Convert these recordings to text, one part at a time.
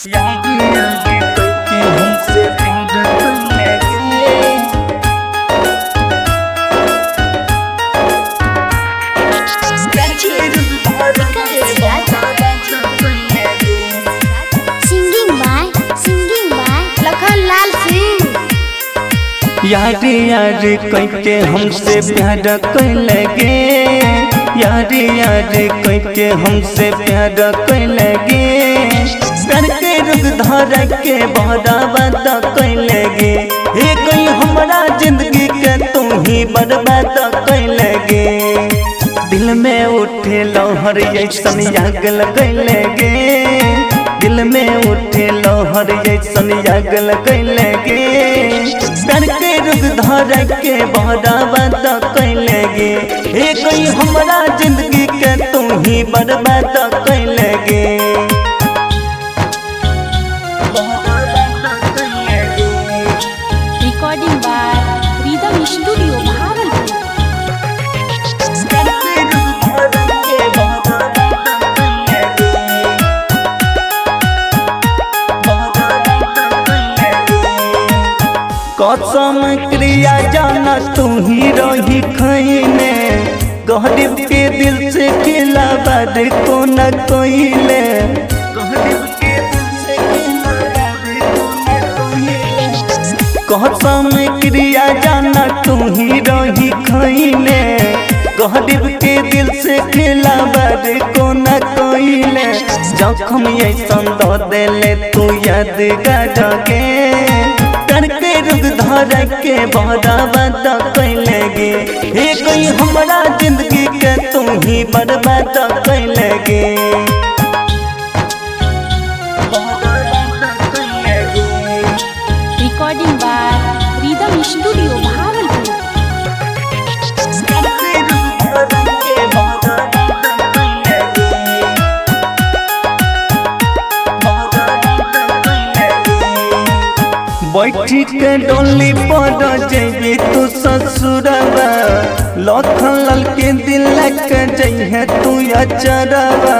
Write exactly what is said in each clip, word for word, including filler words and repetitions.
यार यार कहके हमसे प्यार कैलगे, यार यार कहके हमसे प्यार कैलगे, प्यार के रुख धर के बड़ा बात कैलगे, हे कोई हमारा जिंदगी के तू ही बर्बाद कैलगे। दिल में उठे लहर ऐसन आग लगैलगे, दिल में उठे लहर ऐसन आग लगैलगे, प्यार के रुख धर के बड़ा बात कैलगे, हे कोई हमारा जिंदगी के तू ही बर्बाद कैलगे। Recording by rhythm studio Bhagalpur. कसम क्रिया जाना तू ही रही खैने, गरीब के दिल से खिला बाद को न कोइले, कसम क्रिया जाना तू ही रही खैने, गरीब के दिल से खिला बाद को न कोइले, जखम ऐसन दो देले तू याद गाड़गे, करके रुख धर के बड़ा बात कैलगे, हे कोई हमारा जिंदगी के तू ही बर्बाद कैलगे। Recording by rhythm studio Bhagalpur. बैठी के डोली पर जइबे तू ससुरवा, लखन लाल के दिल के जइहे तू अचरवा,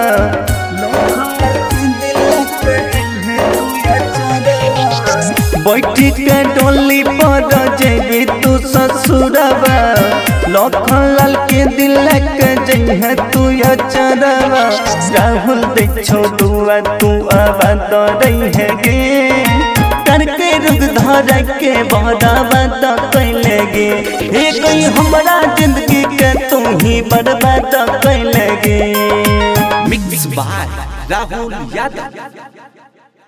बैठी के डोली पर जइबे तू ससुरवा, लखन लाल के दिल के जइहे तू अचरवा, राहुल देखो दुआ तू आबाद रहिगे, करके रुख धर के बड़ा बात कैलगे, हे कोई हमारा जिंदगी के तू ही बर्बाद कैलगे। Mix by Rahul Yadav.